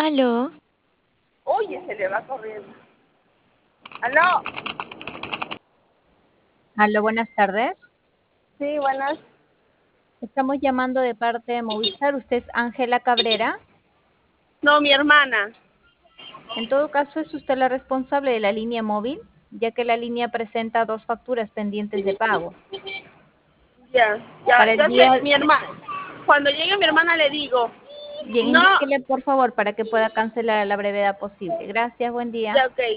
Aló, Oye, se le va corriendo. ¿Aló? Aló, buenas tardes. Sí, buenas. Estamos llamando de parte de Movistar. ¿Usted es Ángela Cabrera? No, mi hermana. En todo caso, ¿es usted la responsable de la línea móvil? Ya que la línea presenta dos facturas pendientes de pago. Ya, ya, Para el ya día... sé, mi hermana. Cuando llegue mi hermana le digo. Bien, No, indíquele, por favor, para que pueda cancelar a la brevedad posible. Gracias, buen día. ya, ok.